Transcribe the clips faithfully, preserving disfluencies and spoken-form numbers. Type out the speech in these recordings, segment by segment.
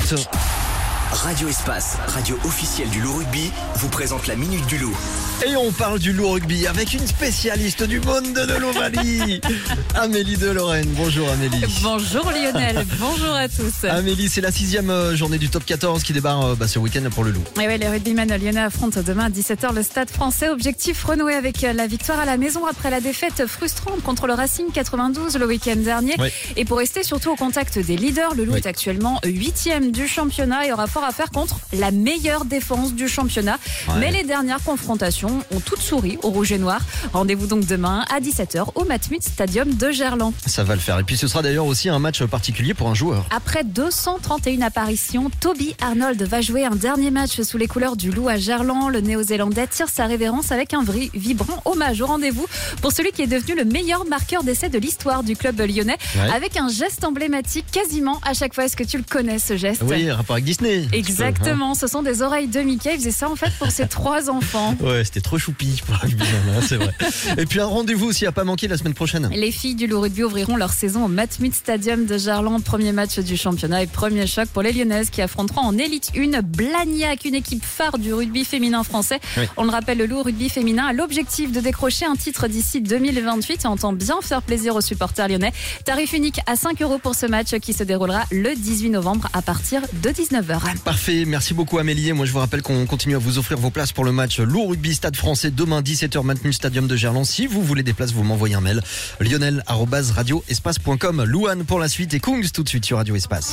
foot. Radio Espace, radio officielle du Loup Rugby, vous présente la Minute du Loup. Et on parle du Loup Rugby avec une spécialiste du monde de l'Ovalie, Amélie de Lorraine. Bonjour Amélie. Bonjour Lionel, bonjour à tous. Amélie, c'est la sixième journée du top quatorze qui débarre bah, ce week-end pour le Loup. Et ouais, les rugbymen lyonnais affrontent demain à dix-sept heures le Stade Français. Objectif renouer avec la victoire à la maison après la défaite frustrante contre le Racing quatre-vingt-douze le week-end dernier. Oui. Et pour rester surtout au contact des leaders, le Loup Oui. est actuellement huitième du championnat et aura fort à faire contre la meilleure défense du championnat. Ouais. Mais les dernières confrontations ont toutes souri au rouge et noir. Rendez-vous donc demain à dix-sept heures au Matmut Stadium de Gerland. Ça va le faire. Et puis ce sera d'ailleurs aussi un match particulier pour un joueur. Après deux cent trente et une apparitions, Toby Arnold va jouer un dernier match sous les couleurs du Loup à Gerland. Le Néo-Zélandais tire sa révérence avec un vrai vibrant hommage au rendez-vous pour celui qui est devenu le meilleur marqueur d'essai de l'histoire du club lyonnais, Ouais. avec un geste emblématique quasiment à chaque fois. Est-ce que tu le connais, ce geste? Oui, rapport avec Disney. Exactement, ce sont des oreilles de Mickey. Il faisait ça en fait pour ses trois enfants. Ouais, c'était trop choupi pour rugby, hein, c'est vrai. Et puis un rendez-vous aussi à pas manquer la semaine prochaine. Les filles du Loup Rugby ouvriront leur saison au Matmut Stadium de Gerland. Premier match du championnat et premier choc pour les Lyonnaises qui affronteront en élite un Blagnac, une équipe phare du rugby féminin français. Oui. On le rappelle, le Loup Rugby féminin a l'objectif de décrocher un titre d'ici deux mille vingt-huit et entend bien faire plaisir aux supporters lyonnais. Tarif unique à cinq euros pour ce match qui se déroulera le dix-huit novembre à partir de dix-neuf heures. Parfait, merci beaucoup Amélie. Et moi je vous rappelle qu'on continue à vous offrir vos places pour le match Loup Rugby Stade Français demain dix-sept heures Matmut Stadium de Gerland. Si vous voulez des places, vous m'envoyez un mail lionel arobase radio espace point com. Louane pour la suite et Kungs tout de suite sur Radio Espace.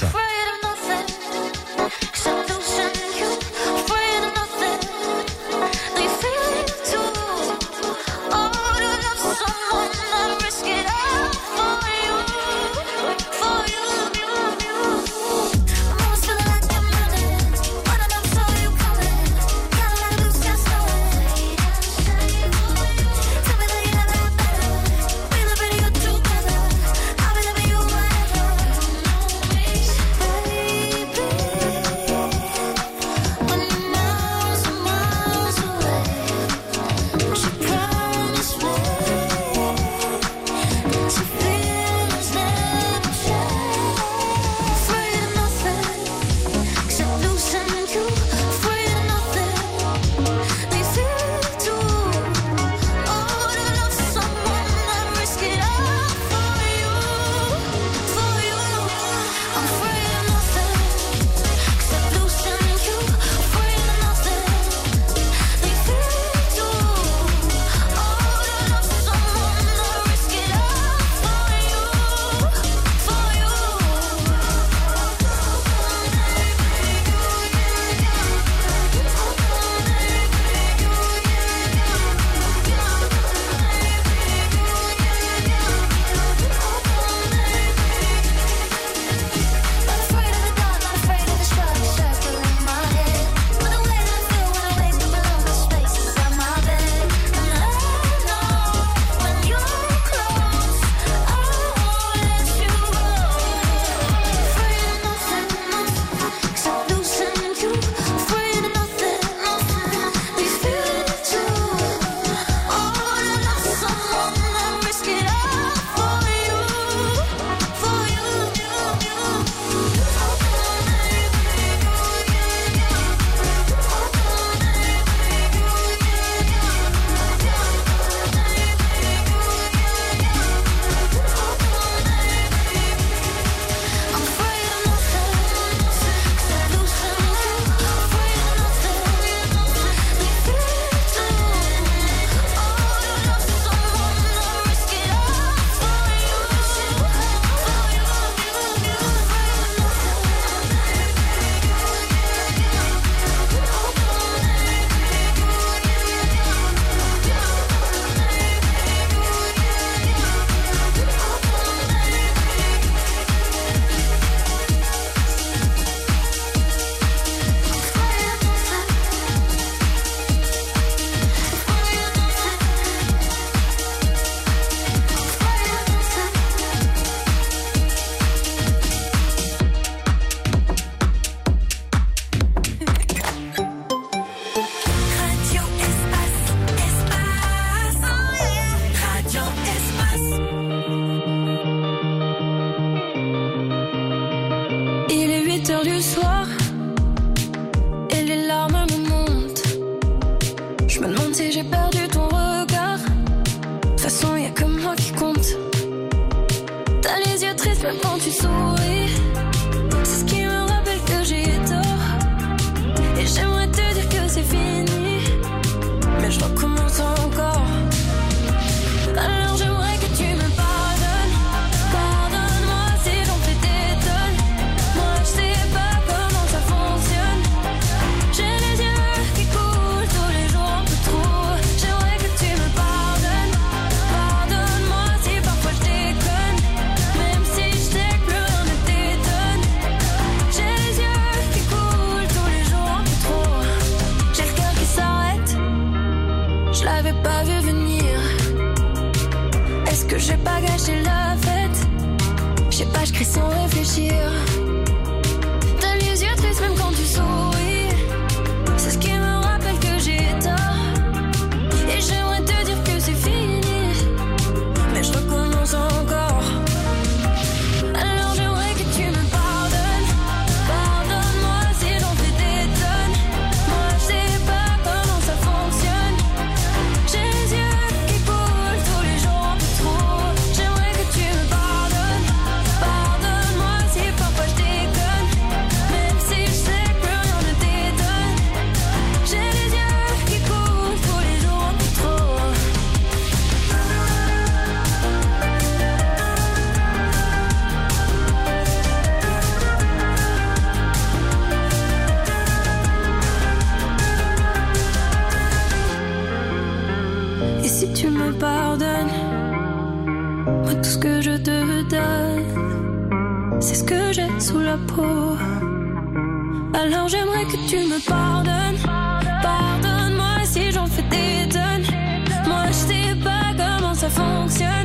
tu souris. C'est ce qui me rappelle que j'ai tort. Et j'aimerais te dire que c'est fini, mais je recommence encore. Alors j'aimerais que tu me pardonnes. Pardonne-moi si j'en fais des tonnes. Moi je sais pas comment ça fonctionne. J'ai les yeux qui coulent tous les jours un peu trop. J'aimerais que tu me pardonnes. Pardonne-moi si parfois je déconne, même si je sais que plus rien ne t'étonne. J'ai les yeux qui coulent tous les jours un peu trop. J'ai le cœur qui s'arrête, je l'avais pas vu venir. Est-ce que j'ai pas gâché la fête? Je sais pas, je crie sans réfléchir. T'as les yeux tristes même quand tu souris. C'est ce qui me rappelle que j'ai tort. Et j'aimerais te dire que c'est fini, mais je recommence encore. Alors j'aimerais que tu me pardonnes. Pardonne-moi si j'en fais des tonnes. Moi je sais pas comment ça fonctionne. J'ai les yeux qui coulent tous les jours un peu trop. J'aimerais que tu me pardonnes. Pardonne-moi si parfois je déconne, même si je sais que plus rien ne t'étonne. J'ai les yeux qui coulent tous les jours un peu trop. Et si tu me pardonnes, moi tout ce que je te donne, c'est ce que j'ai sous la peau. Alors j'aimerais que tu me pardonnes. Pardonne-moi si j'en fais des tonnes. Moi je sais pas comment ça fonctionne.